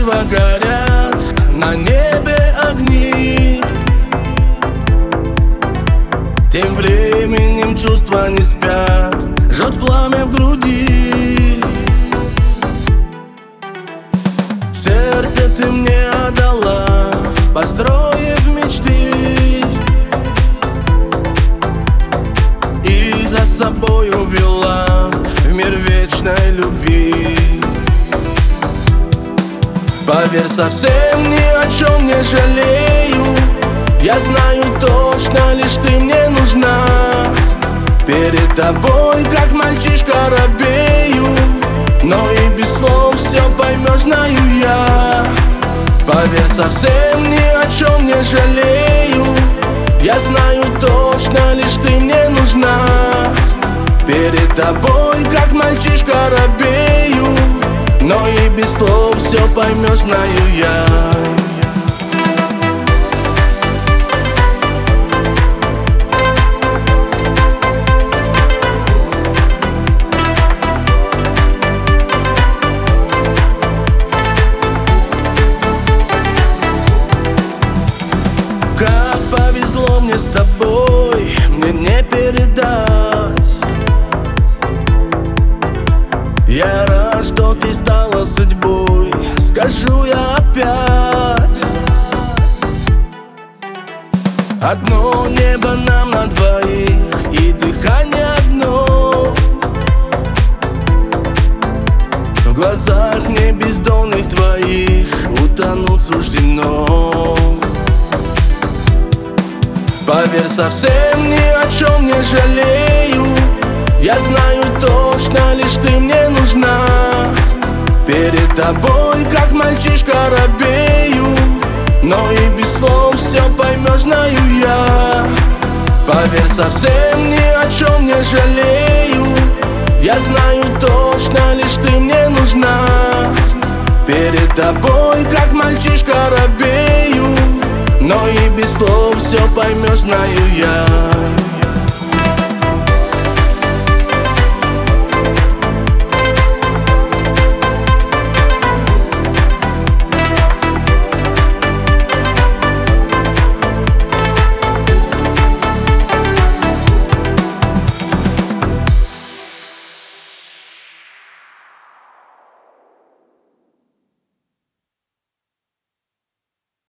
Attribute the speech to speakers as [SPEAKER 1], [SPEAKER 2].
[SPEAKER 1] чувства горят, на небе огни. Тем временем чувства не спят, жжет пламя в груди. Сердце ты мне отдала, построив мечты, и за собой увела в мир вечной любви. Поверь, совсем ни о чем не жалею. Я знаю точно, лишь ты мне нужна. Перед тобой, как мальчишка, робею, но и без слов все поймешь, знаю я. Поверь, совсем ни о чем не жалею. Я знаю точно, лишь ты мне нужна. Перед тобой, как мальчишка, робею, но и без слов все поймешь, знаю я. Как повезло мне с тобой, мне не передать. Я рад, что ты стала судьбой, скажу я опять. Одно небо нам на двоих, и дыхание одно. В глазах мне бездонных твоих утонуть суждено. Поверь, совсем ни о чем не жалею. Я знаю точно, лишь ты мне нужна. Перед тобой, как мальчишка, робею, но и без слов все поймешь, знаю я. Поверь, совсем ни о чем не жалею. Я знаю точно, лишь ты мне нужна. Перед тобой, как мальчишка, робею, но и без слов все поймешь, знаю я.